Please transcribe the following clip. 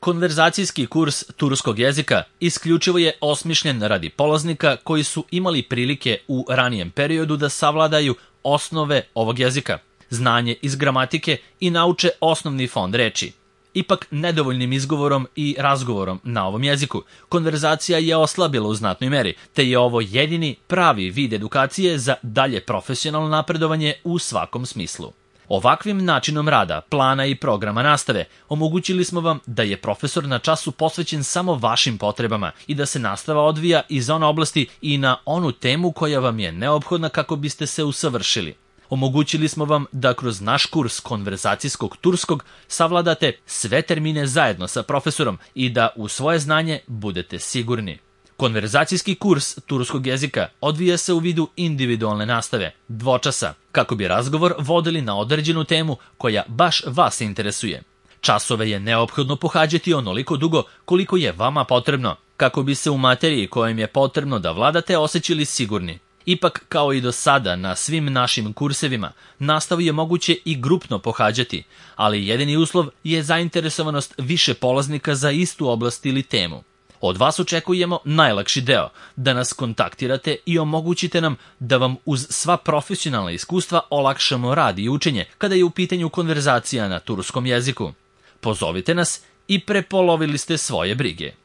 Konverzacijski kurs turskog jezika isključivo je osmišljen radi polaznika koji su imali prilike u ranijem periodu da savladaju osnove ovog jezika, znanje iz gramatike i nauče osnovni fond reči. Ipak nedovoljnim izgovorom i razgovorom na ovom jeziku, konverzacija je oslabila u znatnoj meri, te je ovo jedini pravi vid edukacije za dalje profesionalno napredovanje u svakom smislu. Ovakvim načinom rada, plana i programa nastave omogućili smo vam da je profesor na času posvećen samo vašim potrebama i da se nastava odvija iz one oblasti i na onu temu koja vam je neophodna kako biste se usavršili. Omogućili smo vam da kroz naš kurs konverzacijskog turskog savladate sve termine zajedno sa profesorom i da u svoje znanje budete sigurni. Konverzacijski kurs turskog jezika odvija se u vidu individualne nastave, dvočasa, kako bi razgovor vodili na određenu temu koja baš vas interesuje. Časove je neophodno pohađati onoliko dugo koliko je vama potrebno, kako bi se u materiji kojom je potrebno da vladate osjećali sigurni. Ipak, kao i do sada na svim našim kursevima, nastavu je moguće i grupno pohađati, ali jedini uslov je zainteresovanost više polaznika za istu oblast ili temu. Od vas očekujemo najlakši deo, da nas kontaktirate i omogućite nam da vam uz sva profesionalna iskustva olakšamo rad i učenje kada je u pitanju konverzacija na turskom jeziku. Pozovite nas i prepolovili ste svoje brige.